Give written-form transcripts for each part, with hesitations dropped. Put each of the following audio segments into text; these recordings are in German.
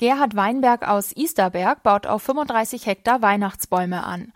Gerhard Weinberg aus Easterberg baut auf 35 Hektar Weihnachtsbäume an.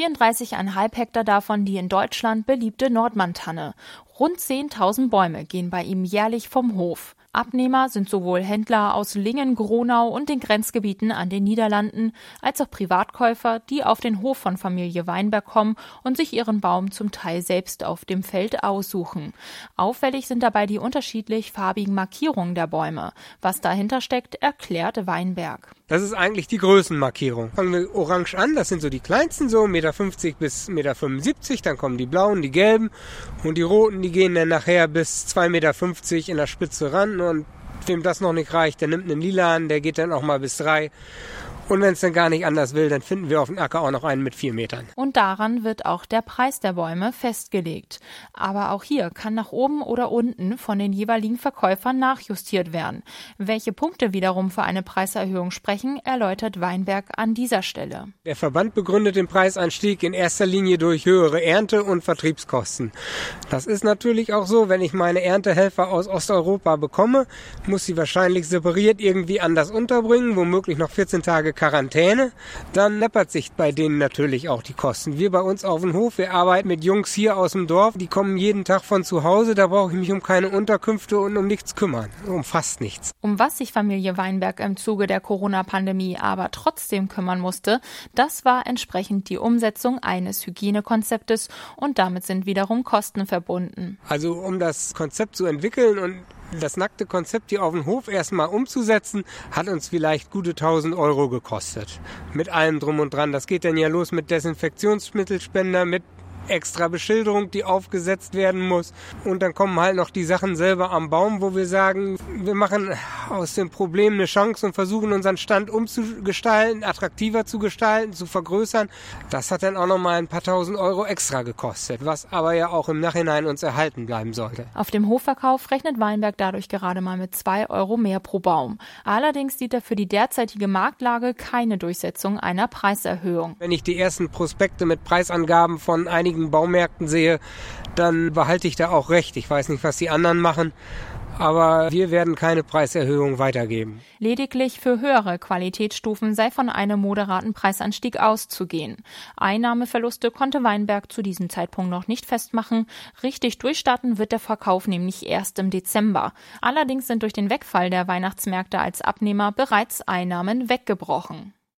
34,5 Hektar davon die in Deutschland beliebte Nordmann-Tanne. Rund 10.000 Bäume gehen bei ihm jährlich vom Hof. Abnehmer sind sowohl Händler aus Lingen, Gronau und den Grenzgebieten an den Niederlanden, als auch Privatkäufer, die auf den Hof von Familie Weinberg kommen und sich ihren Baum zum Teil selbst auf dem Feld aussuchen. Auffällig sind dabei die unterschiedlich farbigen Markierungen der Bäume. Was dahinter steckt, erklärt Weinberg. Das ist eigentlich die Größenmarkierung. Fangen wir orange an, das sind so die kleinsten, so 1,50 Meter bis 1,75 Meter. Dann kommen die blauen, die gelben und die roten, die gehen dann nachher bis 2,50 Meter in der Spitze ran. Und wem das noch nicht reicht, der nimmt einen lilanen, der geht dann auch mal bis 3. Und wenn es dann gar nicht anders will, dann finden wir auf dem Acker auch noch einen mit 4 Metern. Und daran wird auch der Preis der Bäume festgelegt. Aber auch hier kann nach oben oder unten von den jeweiligen Verkäufern nachjustiert werden. Welche Punkte wiederum für eine Preiserhöhung sprechen, erläutert Weinberg an dieser Stelle. Der Verband begründet den Preisanstieg in erster Linie durch höhere Ernte- und Vertriebskosten. Das ist natürlich auch so, wenn ich meine Erntehelfer aus Osteuropa bekomme, muss sie wahrscheinlich separiert irgendwie anders unterbringen, womöglich noch 14 Tage Quarantäne, dann läppert sich bei denen natürlich auch die Kosten. Wir bei uns auf dem Hof, wir arbeiten mit Jungs hier aus dem Dorf, die kommen jeden Tag von zu Hause, da brauche ich mich um keine Unterkünfte und um nichts kümmern, um fast nichts. Um was sich Familie Weinberg im Zuge der Corona-Pandemie aber trotzdem kümmern musste, das war entsprechend die Umsetzung eines Hygienekonzeptes und damit sind wiederum Kosten verbunden. Also um das Konzept zu entwickeln und das nackte Konzept hier auf dem Hof erstmal umzusetzen, hat uns vielleicht gute 1.000 Euro gekostet. Mit allem drum und dran. Das geht dann ja los mit Desinfektionsmittelspender, mit extra Beschilderung, die aufgesetzt werden muss. Und dann kommen halt noch die Sachen selber am Baum, wo wir sagen, wir machen aus dem Problem eine Chance und versuchen unseren Stand umzugestalten, attraktiver zu gestalten, zu vergrößern. Das hat dann auch nochmal ein paar 1.000 Euro extra gekostet, was aber ja auch im Nachhinein uns erhalten bleiben sollte. Auf dem Hofverkauf rechnet Weinberg dadurch gerade mal mit 2 Euro mehr pro Baum. Allerdings sieht er für die derzeitige Marktlage keine Durchsetzung einer Preiserhöhung. Wenn ich die ersten Prospekte mit Preisangaben von einigen Baumärkten sehe, dann behalte ich da auch recht. Ich weiß nicht, was die anderen machen, aber wir werden keine Preiserhöhung weitergeben. Lediglich für höhere Qualitätsstufen sei von einem moderaten Preisanstieg auszugehen. Einnahmeverluste konnte Weinberg zu diesem Zeitpunkt noch nicht festmachen. Richtig durchstarten wird der Verkauf nämlich erst im Dezember. Allerdings sind durch den Wegfall der Weihnachtsmärkte als Abnehmer bereits Einnahmen weggebrochen.